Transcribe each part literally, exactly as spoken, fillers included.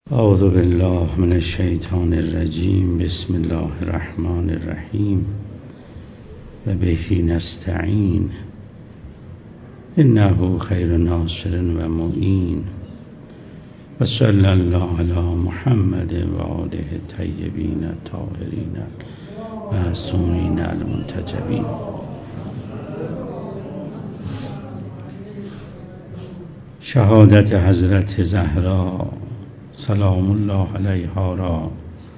اعوذ بالله من الشیطان الرجیم. بسم الله الرحمن الرحیم و به نستعین انه خیر ناصر و معین و صلی الله علی محمد و آله الطیبین الطاهرین المعصومین المنتجبین. شهادت حضرت زهرا سلام الله علیها را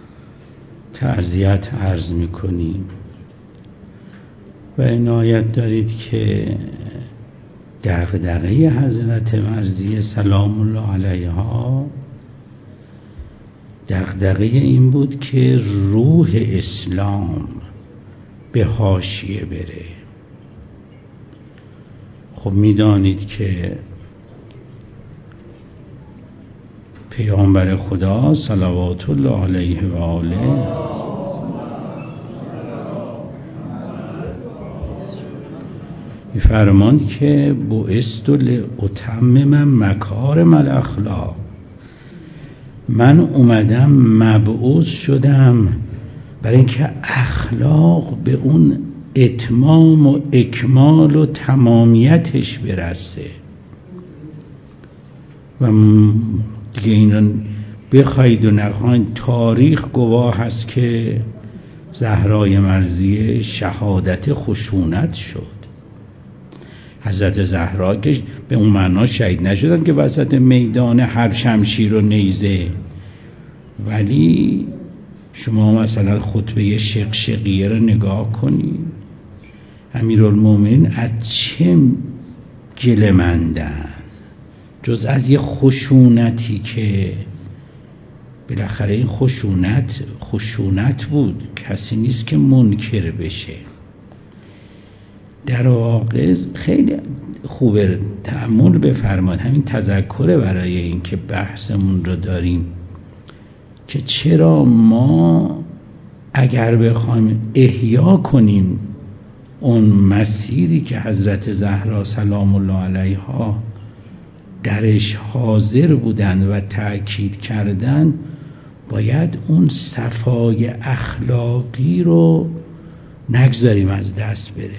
تعزیت عرض می‌کنیم و عنایت دارید که دغدغه حضرت مرضیه سلام الله علیها دغدغه این بود که روح اسلام به حاشیه بره. خب می‌دانید که پیامبر خدا صلوات الله علیه و آله می‌فرماند که بعثت لأتمم مکارم الاخلاق، من اومدم مبعوث شدم برای اینکه اخلاق به اون اتمام و اکمال و تمامیتش برسه. و دیگه این رو بخواید و نخواید تاریخ گواه هست که زهرای مرضیه شهادت خشونت شد. حضرت زهرا که به اون معنا شهید نشدن که وسط میدان هر شمشیر و نیزه، ولی شما مثلا خطبه شقشقیه رو نگاه کنید، امیرالمومنین از چه گله‌مندن جز از یه خشونتی که بالاخره این خشونت خشونت بود، کسی نیست که منکر بشه. در واقع خیلی خوبه تأمل بفرمایید، همین تذکر برای این که بحثمون رو داریم که چرا ما اگر بخوایم احیا کنیم اون مسیری که حضرت زهرا سلام الله علیها درش حاضر بودن و تأکید کردن، باید اون صفای اخلاقی رو نگذاریم از دست بره.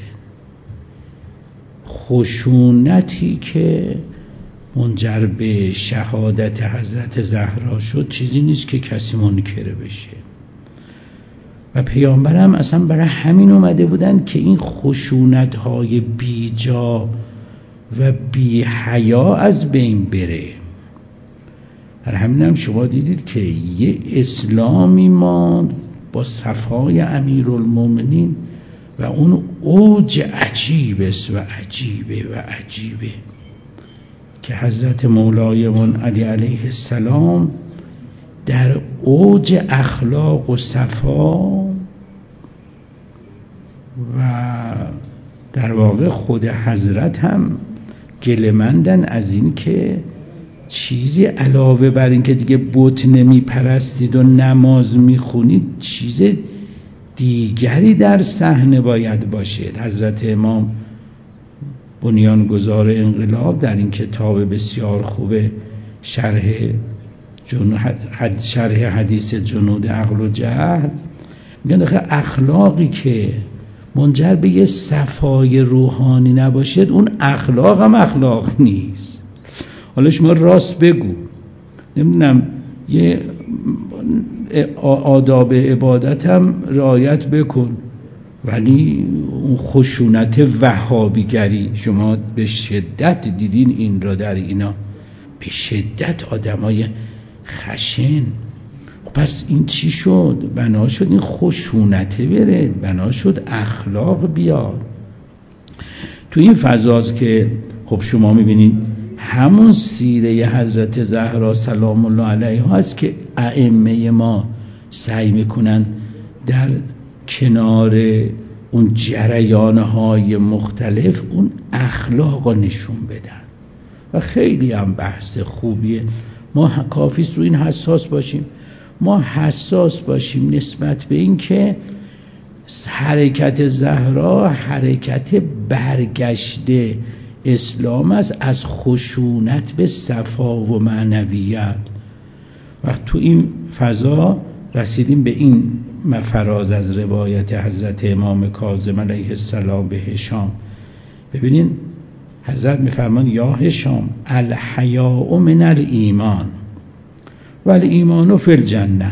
خشونتی که منجر به شهادت حضرت زهرا شد چیزی نیست که کسی منکر بشه و پیامبرم اصلا برای همین اومده بودن که این خشونت‌های بیجا و بی حیا از بین بره. در همین هم شما دیدید که یه اسلامی ما با صفای امیرالمومنین و اون اوج عجیب است و عجیبه و عجیبه که حضرت مولایمون علی علیه السلام در اوج اخلاق و صفا و در واقع خود حضرت هم گله‌مندن از این که چیزی علاوه بر این که دیگه بت نمی پرستید و نماز می خونید چیز دیگری در صحنه باید باشد. حضرت امام بنیانگذار انقلاب در این کتاب بسیار خوب شرح شرح حدیث جنود عقل و جهل میگن اخلاقی که منجر به یه صفای روحانی نباشد اون اخلاق هم اخلاق نیست. حالا شما راست بگو، نمیدونم یه آداب عبادت هم رعایت بکن، ولی اون خشونت وهابیگری شما به شدت دیدین این را در اینا، به شدت آدمای خشن. پس این چی شد؟ بنا شد این خشونته بره، بنا شد اخلاق بیاد تو این فضاست که خب شما میبینید همون سیره حضرت زهرا سلام الله علیها هست که ائمه ما سعی میکنن در کنار اون جریانهای مختلف اون اخلاق رو نشون بدن و خیلی هم بحث خوبیه. ما کافیست رو این حساس باشیم، ما حساس باشیم نسبت به این که حرکت زهرا حرکت برگشته اسلام است از خشونت به صفا و معنویت. وقت تو این فضا رسیدیم به این فراز از روایت حضرت امام کاظم علیه السلام به هشام. ببینین حضرت میفرمان یا هشام الحیاء من الایمان والایمان فی الجنه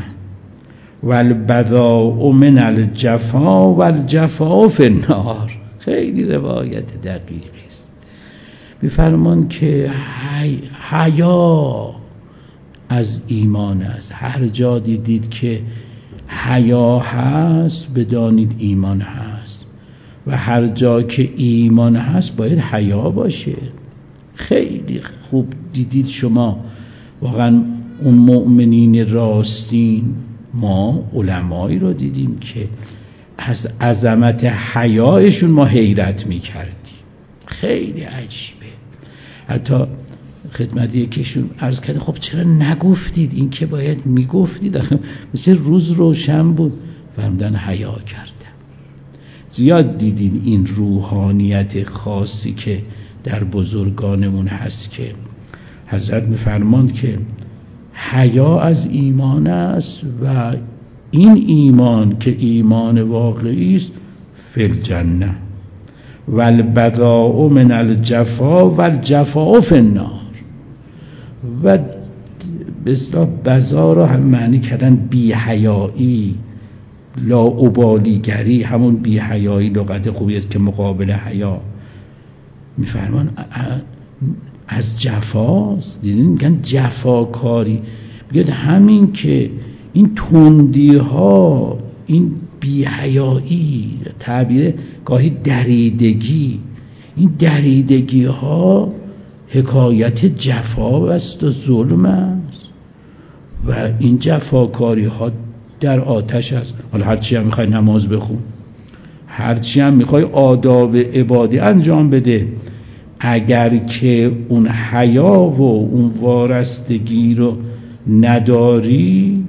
والبذاء من الجفا والجفا فی النار. خیلی روایت دقیقی است. میفرمان که حی... حیا از ایمان است. هر جا دیدید که حیا هست بدانید ایمان هست و هر جا که ایمان هست باید حیا باشه. خیلی خوب دیدید شما واقعا اون مؤمنین راستین، ما علمایی رو دیدیم که از عظمت حیایشون ما حیرت میکردیم. خیلی عجیبه. حتی خدمت یکیشون عرض کرده خب چرا نگفتید؟ این که باید میگفتید، مثل روز روشن بود. فرمودن حیا کردم. زیاد دیدین این روحانیت خاصی که در بزرگانمون هست که حضرت میفرماند که حیا از ایمان است و این ایمان که ایمان واقعی است فی الجنه والبذاء من الجفا والجفا فی النار. و به اصطلاح بذا را هم معنی کردن بی حیایی، لاابالیگری، همون بی حیایی لغت خوبی است که مقابل حیا. میفرمان از جفاست. دیدین میگن جفاکاری، میگن همین که این تندی ها، این بی حیایی، تعبیر گاهی دریدگی، این دریدگی ها حکایت جفا است و ظلم است و این جفاکاری ها در آتش است. حالا هرچی هم میخوای نماز بخون، هرچی هم میخوای آداب عبادی انجام بده، اگر که اون حیا و اون وارستگی رو نداری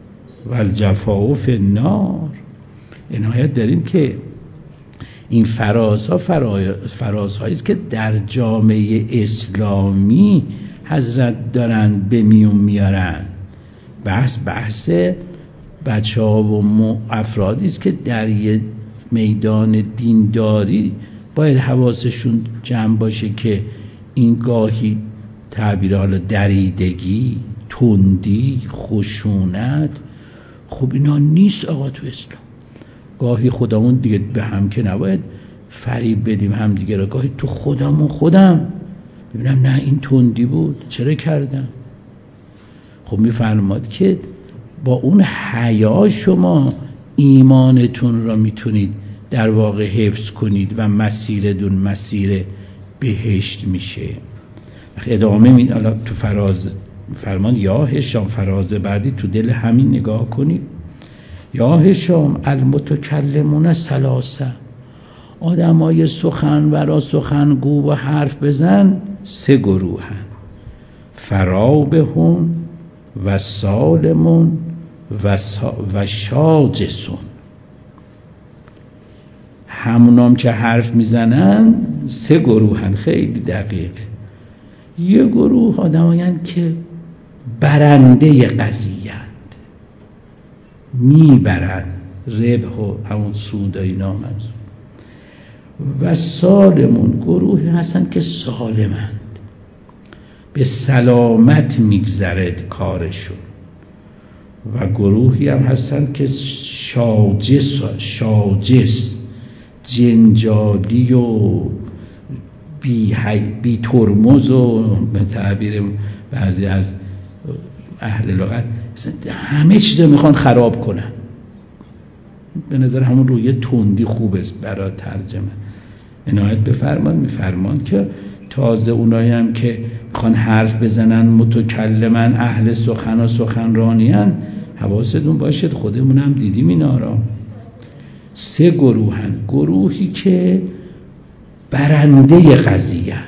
والجفا فی النار. عنایت داریم که این فرازها فرازهایی است که در جامعه اسلامی حضرت دارن به میون میارن. بحث بحث بچه ها و افرادی است که در یه میدان دینداری باید حواسشون جمع باشه که این گاهی تعبیر حالا دریدگی، تندی، خشونت، خب اینا نیست آقا تو اسلام. گاهی خودمون دیگه به هم که نباید فریب بدیم هم دیگه را. گاهی تو خودمون خودم ببینم نه این تندی بود چرا کردم. خب میفرماد که با اون حیا شما ایمانتون را میتونید در واقع حفظ کنید و مسیرتون مسیر بهشت میشه. ادامه میدن حالا تو فراز فرمان یا هشام، فراز بعدی تو دل همین نگاه کنید. یا هشام المتکلمون ثلاثه، آدمای سخنورا سخنگو و حرف بزن سه گروهن: فرابهون و سالمون و, سا و شاجسون. همونام که حرف میزنن سه گروهن. خیلی دقیق. یه گروه آدمایند که برنده قضیه‌اند، میبرن ربح و همون سود و اینا. و سالمون گروهی هستن که سالمند، به سلامت میگذرد کارشون. و گروهی هم هستن که شاجس شاجس جنجالی و بی, بی ترمز و به تعبیر بعضی از اهل لغت همه چیز میخوان خراب کنن. به نظر همون روی تندی خوب است برای ترجمه. عنایت بفرمان. میفرمان که تازه اونایی هم که میخوان حرف بزنن، متکلمن، اهل سخن و سخنرانیان، حواستون باشد خودمون هم دیدیم اینا را. سه گروهن. گروهی که برنده قضیه‌اند،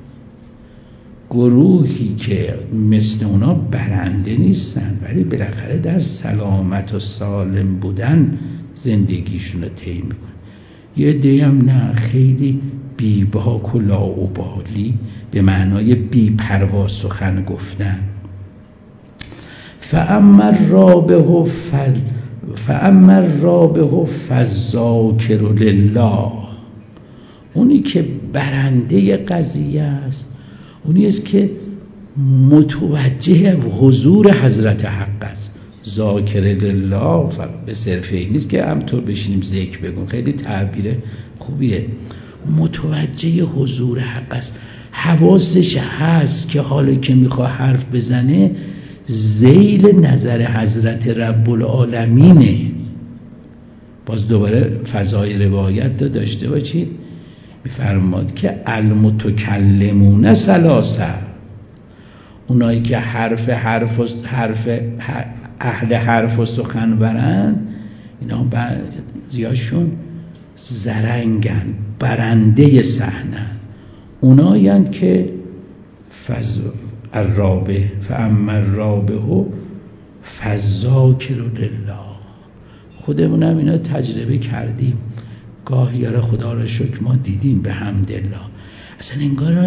گروهی که مثل اونا برنده نیستن ولی بالاخره در سلامت و سالم بودن زندگیشون رو طی میکنن. یه دیم نه، خیلی بیباک و لاابالی، به معنای بی پروا سخن گفتن. فاما الرابح فل فاما الرابح فالذاکر لله، اونی که برنده قضیه است اونی است که متوجه حضور حضرت حق است. ذاکر لله به صرفه این نیست که همطور بشینیم ذکر بگیم، خیلی تعبیر خوبیه. متوجه حضور حق است، حواسش هست که حالا که میخواه حرف بزنه ذیل نظر حضرت رب العالمینه. باز دوباره فضای روایت دا داشته باشید، میفرماد که المتکلمون ثلاثه، اونایی که حرف حرف و حرف اهل حرف و سخن برن، اینا بعضیاشون زرنگن، برنده صحنه، اونایند که فز الرابح فاما الرابح فالذاکر لله. خودمونم اینا تجربه کردیم، گاهی یاره خدا را شکر ما دیدیم به حمدالله، اصلا انگار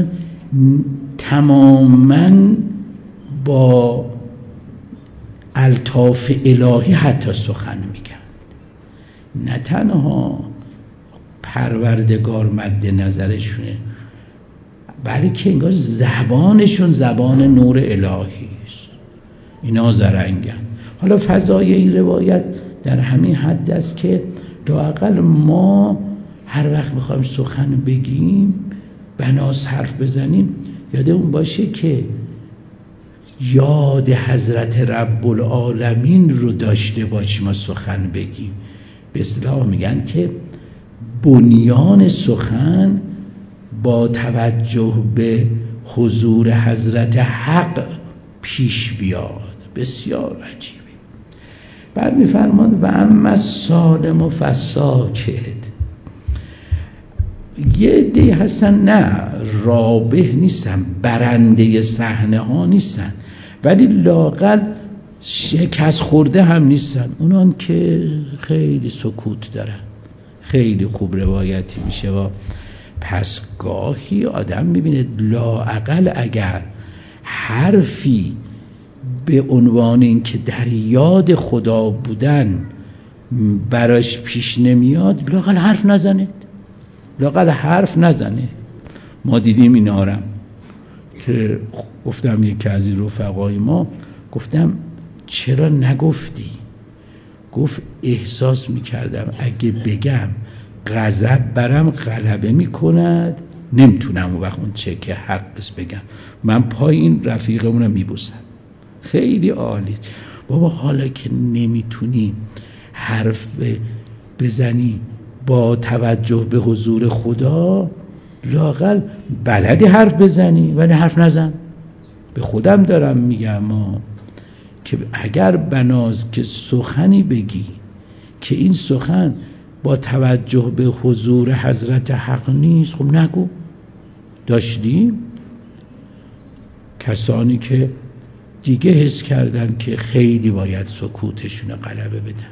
تماما با الطاف الهی حتی سخن میگن، نه تنها پروردگار مد نظرشونه بلکه انگار زبانشون زبان نور الهی است. اینا زرنگن. حالا فضای این روایت در همین حد است که لااقل ما هر وقت میخوایم سخن بگیم، بناس حرف بزنیم، یادمون باشه که یاد حضرت رب العالمین رو داشته باشیم و سخن بگیم. به اصطلاح میگن که بنیان سخن با توجه به حضور حضرت حق پیش بیاد. بسیار عجیبه. بعد میفرماد و اما السالم فالساکت، یه عده‌ای هستن نه رابح نیستن، برنده صحنه ها نیستن، ولی لااقل شکست خورده هم نیستن، اونان که خیلی سکوت دارن. خیلی خوب روایتی میشه و پس گاهی آدم میبینه لااقل اگر حرفی به عنوان این که در یاد خدا بودن براش پیش نمیاد، لااقل حرف نزنه، لااقل حرف نزنه. ما دیدیم اینا رو که گفتم یکی از این رفقای ما، گفتم چرا نگفتی؟ گفت احساس میکردم اگه بگم غضب برم غلبه میکند، نمیتونم اون وقت اون چه که حقش بگم، من پای این رفیقمونم میبوسم. خیلی عالی بابا، حالا که نمیتونی حرف بزنی با توجه به حضور خدا، لااقل بلدی حرف بزنی ولی حرف نزن. به خودم دارم میگم ما که اگر بناز که سخنی بگی که این سخن با توجه به حضور حضرت حق نیست، خب نگو. داشتیم کسانی که دیگه حس کردن که خیلی باید سکوتشون غلبه بدن.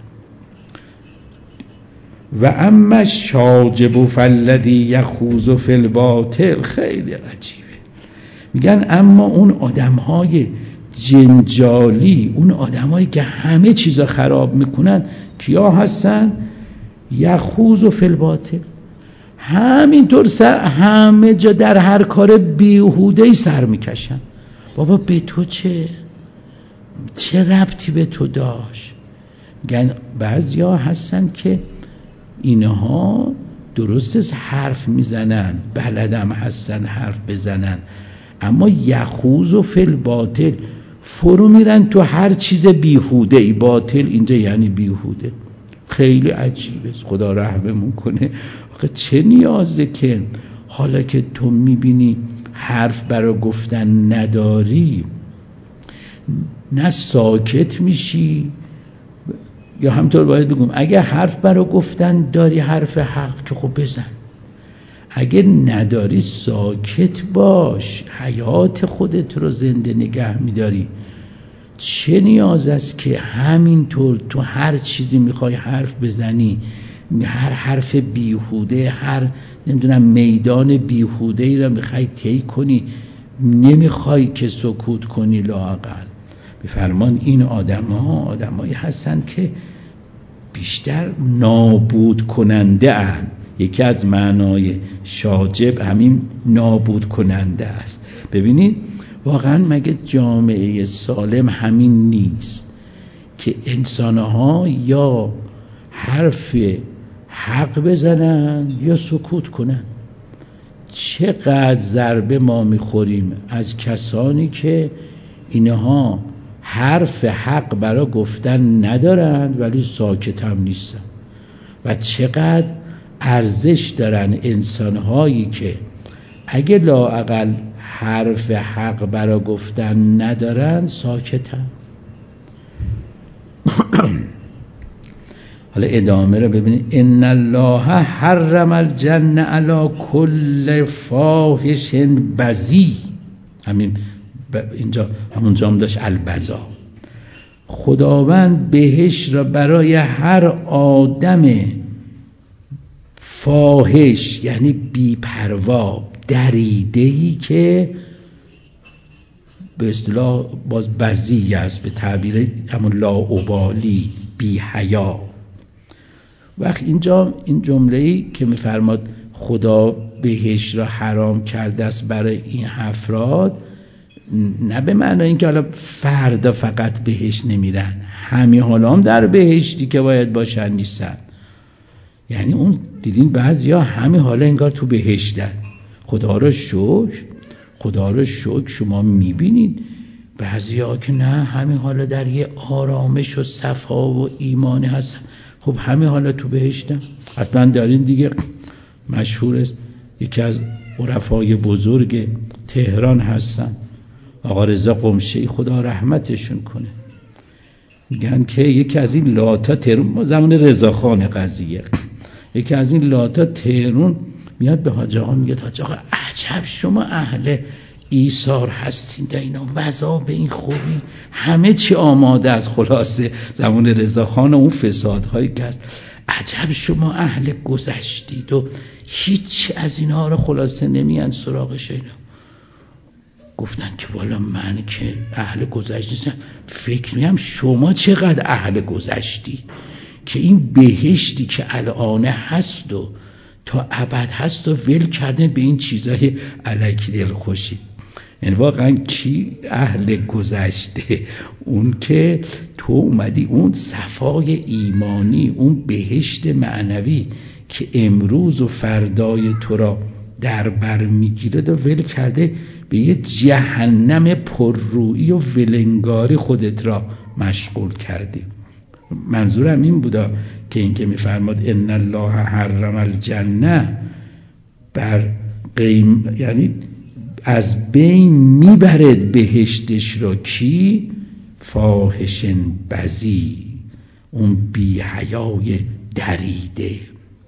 و اما الشاجب فالذی یخوض فی الباطل، خیلی عجیبه. میگن اما اون آدمهای جنجالی، اون آدمایی که همه چیزا خراب میکنن، کیا هستن؟ یخوض فی الباطل، همینطور سر همه جا در هر کار بیهوده‌ای سر میکشن. بابا به تو چه؟ چه ربطی به تو داشت؟ بعضیا هستن که اینها درست حرف میزنن، بلدم هستن حرف بزنن، اما یخوض فی الباطل، فرو میرن تو هر چیز بیهوده ای. باطل اینجا یعنی بیهوده. خیلی عجیبه. خدا رحممون کنه. آخه چه نیازه که حالا که تو میبینی حرف برای گفتن نداری، نه ساکت میشی، یا همطور باید بگم اگه حرف برای گفتن داری، حرف حق که خب بزن، اگه نداری ساکت باش، حیات خودت رو زنده نگه میداری. چه نیاز است که همینطور تو هر چیزی میخوای حرف بزنی، هر حرف بیهوده، هر نمیدونم میدان بیهوده ای رو میخوای طی کنی، نمیخوای که سکوت کنی. لااقل به فرمان این آدم ها آدمایی هستن که بیشتر نابود کننده اند. یکی از معنای شاجب همین نابود کننده است. ببینید واقعا مگه جامعه سالم همین نیست که انسانها یا حرف حق بزنن یا سکوت کنن؟ چقدر ضربه ما میخوریم از کسانی که اینها حرف حق برای گفتن ندارند ولی ساکت هم نیستن، و چقدر ارزش دارن انسانهایی که اگه لااقل حرف حق برای گفتن ندارن ساکتن. حالا ادامه رو ببینید. ان الله حرم الجنه علی کل فاحش بذی. همین اینجا همونجا هم داشت البذا. خداوند بهش را برای هر آدم فاحش یعنی بی‌پروا، دریده‌ای که به اصطلاح باز بذی است، به تعبیر همون لاابالی، بی حیا. وقت اینجا این جمله‌ای که می‌فرماد خدا بهش را حرام کرده است برای این افراد، نه به معنای اینکه حالا فردا فقط بهش نمیرن، همین حالا هم در بهشتی که باید باشن نیستن. یعنی اون دیدین بعضیا همین حالا انگار تو بهشتن. خدا را شکر، خدا را شکر شما میبینید بعضیا که نه همین حالا در یه آرامش و صفا و ایمانی هستن. خب همین حالا تو بهشتن. حتما دارین دیگه، مشهور است، یکی از عرفای بزرگ تهران هستن، آقا رضا قمشه‌ای خدا رحمتشون کنه، میگن که یکی از این لاتا تهرون، ما زمان رضاخان قضیه، یکی از این لاتا تهرون میاد به حاج آقا میگه حاج آقا عجب شما اهل ایثار هستین، در اینا وضع به این خوبی، همه چی آماده از خلاصه زمان رضاخان و اون فسادهایی که هست، عجب شما اهل گذشتید و هیچ از اینها رو خلاصه نمیان سراغش. اینا گفتن که والا من که اهل گذشت نیستم، فکر می‌کنم شما چقدر اهل گذشتی که این بهشتی که الان هست و تا ابد هست و ول کرده به این چیزای الکی دل خوشی. یعنی واقعا کی اهل گذشته؟ اون که تو اومدی اون صفای ایمانی، اون بهشت معنوی که امروز و فردای تو را در بر میگیره و ول کرده به یه جهنم پررویی و ولنگاری خودت را مشغول کردی. منظورم این بودا که این که میفرماد ان الله حرم الجنه، بر قیم یعنی از بین میبرد بهشتش را کی؟ فاحشن بذی، اون بی حیای دریده.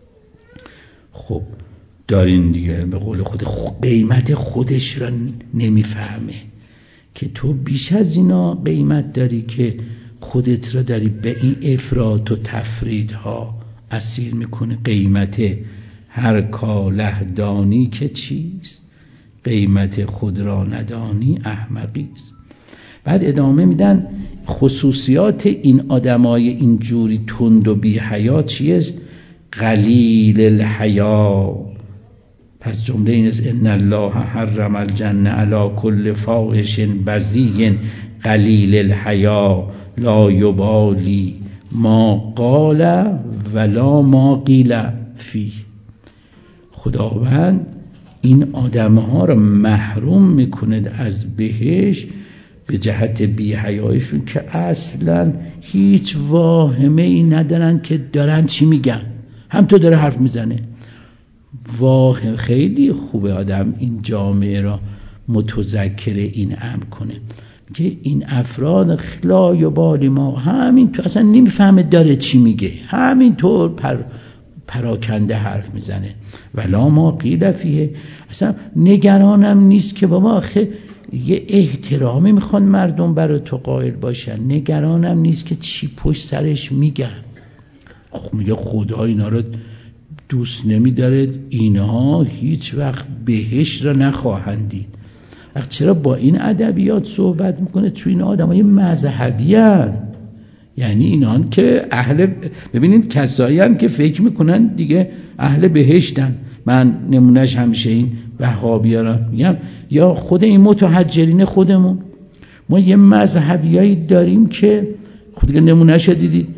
خب دارین دیگه به قول خود قیمت خودش را نمیفهمه که تو بیش از اینا قیمت داری که خودت را داری به این افراط و تفریطها اسیر میکنه. قیمت هر کاله دانی که چیست، قیمت خود را ندانی احمقی است. بعد ادامه میدن خصوصیات این آدمای اینجوری تند و بی حیا چیه؟ قلیل الحیا. پس جمله این است ان الله حرم الجنه علی کل فاحش بذی قلیل الحیا لا یبالی ما قال ولا ما قیل فیه. خداوند این آدمها را محروم میکند از بهشت به جهت بی حیایشون که اصلا هیچ واهمه ای ندارن که دارن چی میگن، هم تو داره حرف میزنه. واقعا خیلی خوبه آدم این جامعه را متذکر این امر کنه که این افراد لا یبالی ما، همین تو اصلا نمیفهمه داره چی میگه، همین طور پر پراکنده حرف میزنه. ولا ما قیل فیه، اصلا نگرانم نیست که بابا آخه یه احترامی میخوان مردم برای تو قائل باشن، نگرانم نیست که چی پشت سرش میگن. خب میگه خدا اینا رو دوست نمیداره، اینها هیچ وقت بهشت را نخواهند دید. چرا با این ادبیات صحبت میکنه؟ چون این آدمای مذهبی هستند، یعنی اینان که اهل، ببینید کسایی هم که فکر میکنن دیگه اهل بهشتن. من نمونهش همیشه این وهابی‌ها را میگم، یا خود این متحجرین خودمون. ما یه مذهبیایی داریم که خود دیگه نمونهش دیدید،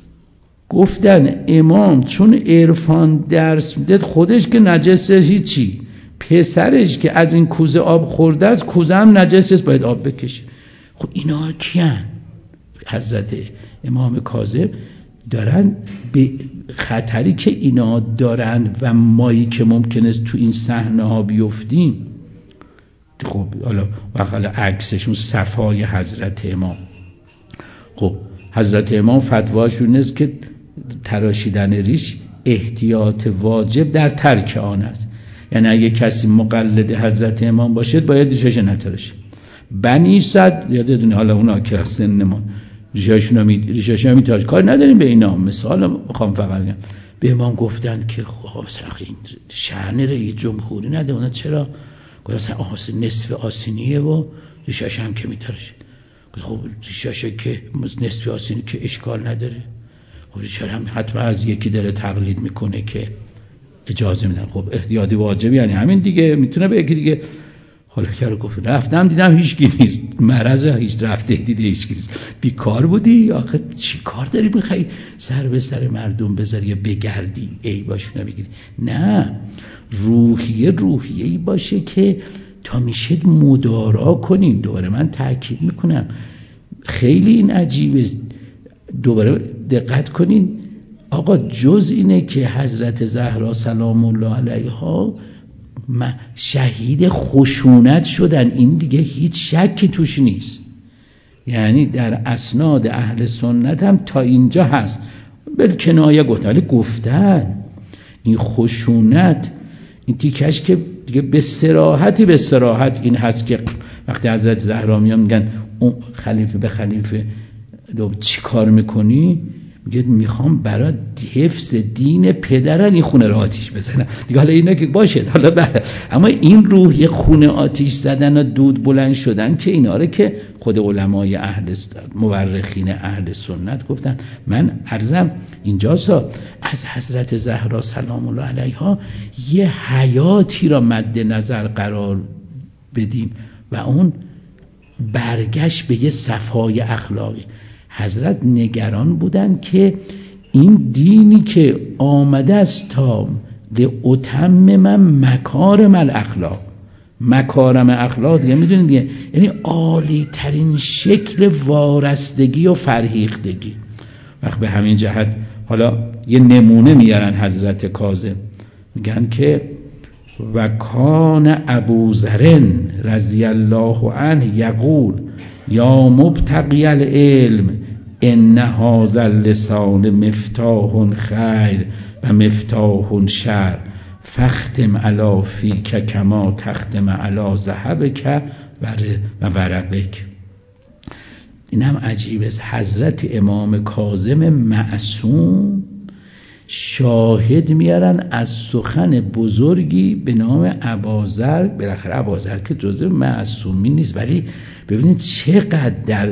گفتن امام چون عرفان درس میده خودش که نجسه هیچی، پسرش که از این کوزه آب خورده است کوزه هم نجسه باید آب بکشه. خب اینا کیان؟ حضرت امام کاظم دارن به خطری که اینا دارند و مایی که ممکنه تو این صحنه ها بیفتیم. خب حالا حالا عکسشون صفای حضرت امام. خب حضرت امام فتواشون است که تراشیدن ریش احتیاط واجب در ترک آن است، یعنی اگه کسی مقلد حضرت امام باشد باید ریشش نتراشه. بنی صد یادتونه، حالا اونا که سن ما ریشاشون هم ریشاشون هم میتراش، کار نداریم به اینا، مثال میخوام فقط بگم. به امام گفتن که خب این شأن رئیس جمهوری نده، اونا چرا؟ گفتن آسین نصف آسینیه و ریشاش هم که میتراشه. خب ریشاشه که نصف آسینی که اشکال نداره، خب ریشاش هم حتما از یکی داره تقلید میکنه که اجازه میدن. خب احتیاط واجبی یعنی همین دیگه، میتونه به یکی دیگه. حالا که رو گفت رفتم دیدم هیچکی نیست، مرض هیچ رفته دیده هیچکی نیست. بیکار بودی؟ آخه چی کار داری بخوای سر به سر مردم بذاری یا بگردی ای باشونه بگیری؟ نه، روحیه روحیه‌ای باشه که تا میشه مدارا کنیم. دوباره من تاکید میکنم خیلی این عجیبه، دوباره دقت کنین آقا، جز اینه که حضرت زهرا سلام الله علیها شهید خشونت شدن، این دیگه هیچ شکی توش نیست. یعنی در اسناد اهل سنت هم تا اینجا هست، بالکنایه گفتن، ولی گفتن این خشونت، این تیکش که دیگه به صراحتی به صراحت این هست که وقتی حضرت زهرا میان میگن اون خلیفه به خلیفه چی کار میکنی؟ میگه میخوام برای حفظ دین پدرن این خونه رو آتیش بزنم. دیگه حالا اینا که باشه حالا بله، اما این روح یه خونه آتیش زدن و دود بلند شدن که اینا رو که خود علمای اهل مورخین اهل سنت گفتن. من عرضم اینجاسا از حضرت زهرا سلام الله علیها یه حیاتی را مد نظر قرار بدیم و اون برگشت به یه صفای اخلاقی. حضرت نگران بودن که این دینی که آمده است تا لأتمم مکارم الاخلاق، مکارم اخلاق دیگه میدونید دیگه یعنی عالی ترین شکل وارستگی و فرهیختگی. وقت به همین جهت حالا یه نمونه میارن حضرت کاظم، میگن که و کان ابوذر رضی الله عنه یقول یا مبتغی العلم ان هذا اللسان مفتاح خیر و مفتاح شر فختم علی فیک کما تختم علی ذهبک و ورقک. این هم عجیب است، حضرت امام کاظم معصوم شاهد میارن از سخن بزرگی به نام اباذر. بالاخره اباذر که جزء معصومین نیست، ولی ببینید چقدر در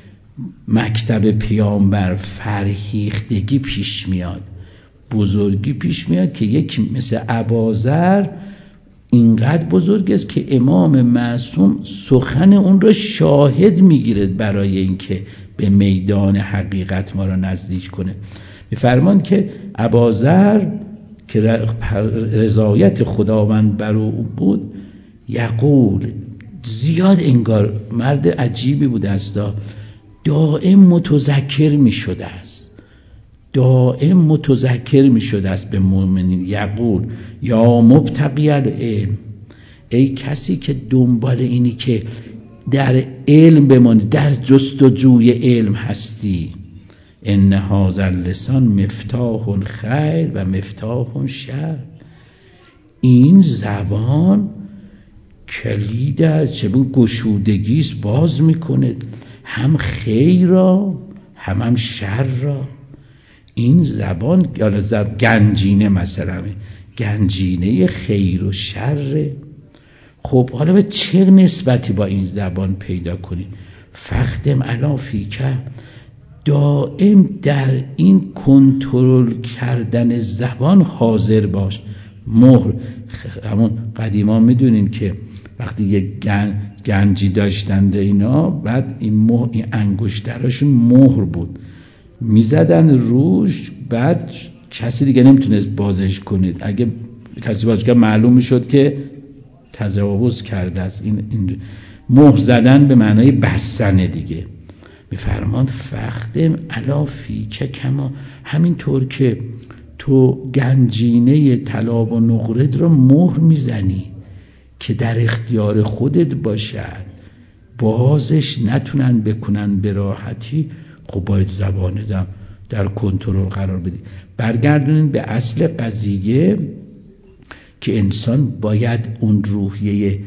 مکتب پیامبر فرهیختگی پیش میاد، بزرگی پیش میاد که یکی مثل اباذر اینقدر بزرگ است که امام معصوم سخن اون رو شاهد میگیرد برای اینکه به میدان حقیقت ما را نزدیک کنه. میفرمان که اباذر که رضایت خداوند بر او بود یقول، زیاد انگار مرد عجیبی بوده است، دائم متذکر می شده است، دائم متذکر می شده است به مؤمنین. یقول یا مبتغی العلم، ای کسی که دنبال اینی که در علم بمانی، در جستجوی علم هستی، ان هذا اللسان مفتاح خیر و مفتاح شر، این زبان کلید است، چه بود گشودگی است، باز میکنه هم خیر را هم هم شر را. این زبان یا زب گنجینه، مثلا گنجینه خیر و شر. خب حالا به چه نسبتی با این زبان پیدا کنی؟ فختم علی فیکه، دائم در این کنترل کردن زبان حاضر باش. مهر، همون قدیما میدونین که وقتی یک گن، گنجی داشتند اینا، بعد این مهر، این انگشتراشون مهر بود، میزدن روش، بعد کسی دیگه نمیتونست بازش کنید. اگه کسی بازش کرد معلوم میشد که تجاوز کرده است. این, این مهر زدن به معنای بستن دیگه. میفرماند فختم علی فیک کما، همینطور که تو گنجینه طلا و نقره رو مهر میزنی که در اختیار خودت باشد، بازش نتونن بکنن به راحتی، خب باید زبانت در کنترل قرار بدی. برگردونین به اصل قضیه که انسان باید اون روحیه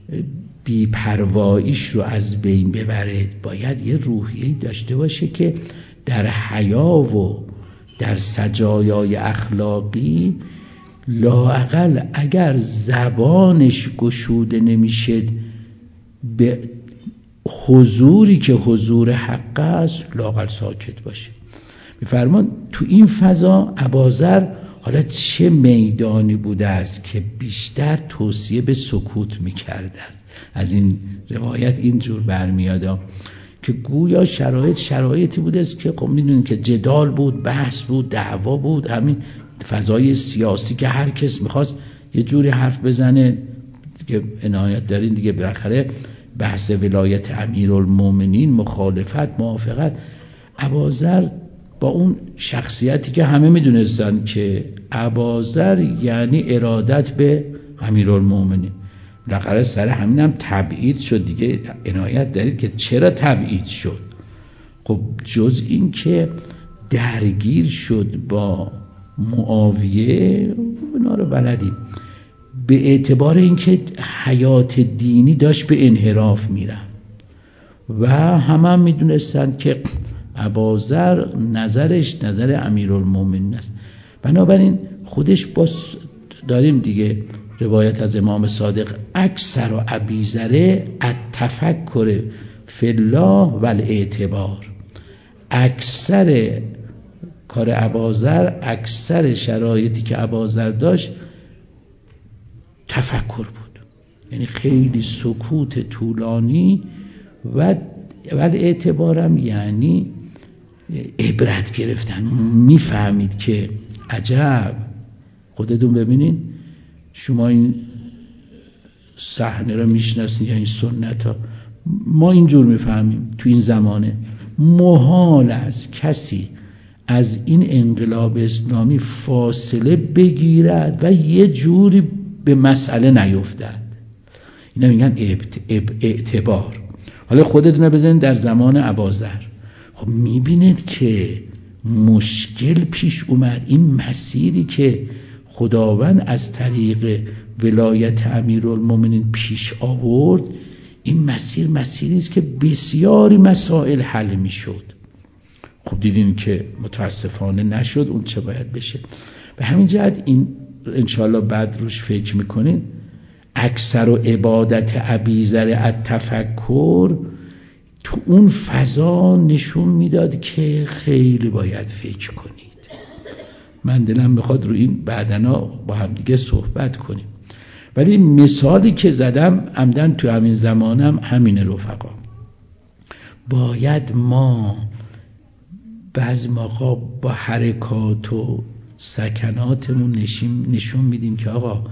بی‌پرواییش رو از بین ببره، باید یه روحیه‌ای داشته باشه که در حیا و در سجایای اخلاقی لااقل اگر زبانش گشوده نمیشه به حضوری که حضور حق است، لااقل ساکت باشه. میفرمان تو این فضا اباذر حالا چه میدانی بوده است که بیشتر توصیه به سکوت میکرده است. از این روایت اینجور برمیاد که گویا شرایط شرایطی بوده است که خب میدونید که جدال بود، بحث بود، دعوا بود، همین فضای سیاسی که هر کس میخواست یه جوری حرف بزنه که عنایت دارین دیگه. بالاخره بحث ولایت امیرالمومنین، مخالفت، موافقت، اباذر با اون شخصیتی که همه میدونستن که اباذر یعنی ارادت به امیرالمومنین، بالاخره سر همین هم تبعید شد دیگه. عنایت دارید که چرا تبعید شد؟ خب جز این که درگیر شد با معاویه، اونا رو بلدیم، به اعتبار اینکه حیات دینی داشت به انحراف میره و همه هم میدونستن که اباذر نظرش نظر امیرالمومنین است. بنابراین خودش با داریم دیگه روایت از امام صادق، اکثر و ابیذره التفکر فی الله و الاعتبار، اکثر کار اباذر، اکثر شرایطی که اباذر داشت تفکر بود، یعنی خیلی سکوت طولانی و ولی اعتبارم یعنی عبرت گرفتن. میفهمید که عجب، خودتون ببینین شما این صحنه رو میشناسین یا این سنت ها، ما اینجور میفهمیم تو این زمانه محال است کسی از این انقلاب اسلامی فاصله بگیرد و یه جوری به مسئله نیفتد. اینا میگن اعتبار. حالا خودتون بزنید در زمان اباذر، خب میبینید که مشکل پیش اومد. این مسیری که خداوند از طریق ولایت امیرالمومنین پیش آورد، این مسیر مسیری است که بسیاری مسائل حل میشد. خب دیدین که متاسفانه نشد اون چه باید بشه. به همین جهت این انشاءالله بعد روش فکر میکنین، اکثر و عبادت ابیذر التفکر تو اون فضا نشون میداد که خیلی باید فکر کنید. من دلم میخواد رو این بعدنا با هم دیگه صحبت کنیم، ولی مثالی که زدم عمدن تو همین زمانم همینه رفقا. باید ما بعضی موقع با حرکات و سکناتمون نشون میدیم که آقا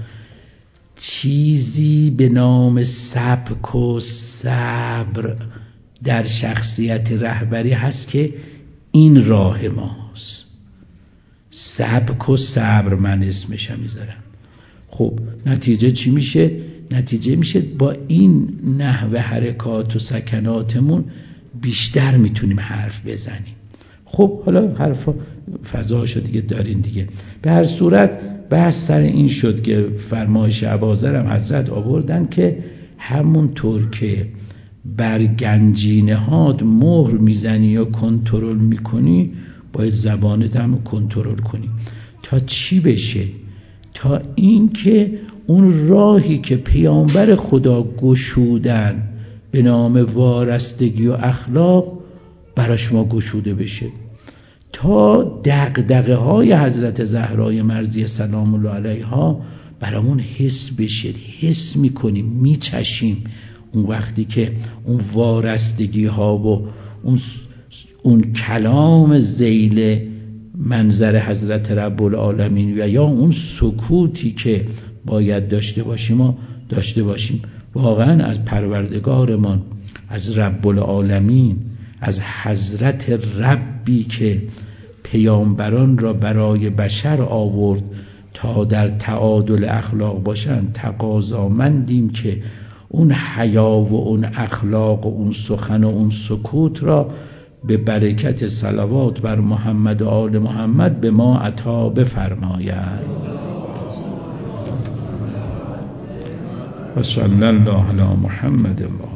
چیزی به نام سبک و صبر در شخصیت رهبری هست که این راه ماست. سبک و صبر من اسمشم میذارم. خب نتیجه چی میشه؟ نتیجه میشه با این نحوه حرکات و سکناتمون بیشتر میتونیم حرف بزنیم. خب حالا حرفا فضاشو دیگه دارین دیگه. به هر صورت بحث سر این شد که فرمایش اباذر هم حضرت آوردن که همونطور که بر گنجینه هات مهر میزنی یا کنترل میکنی، باید زبانت هم کنترل کنی. تا چی بشه؟ تا اینکه اون راهی که پیامبر خدا گشودن به نام وارستگی و اخلاق براش ما گشوده بشه، تا دغدغه های حضرت زهرای مرضیه سلام الله علیها برامون حس بشه، حس میکنیم، میچشیم اون وقتی که اون وارستگی ها و اون, اون کلام ذیل منظر حضرت رب العالمین و یا اون سکوتی که باید داشته باشیم ما داشته باشیم. واقعا از پروردگارمان، از رب العالمین، از حضرت ربی که پیامبران را برای بشر آورد تا در تعادل اخلاق باشند تقاضامندیم که اون حیا و اون اخلاق و اون سخن و اون سکوت را به برکت صلوات بر محمد و آل محمد به ما عطا بفرماید. و صلی الله علی محمد.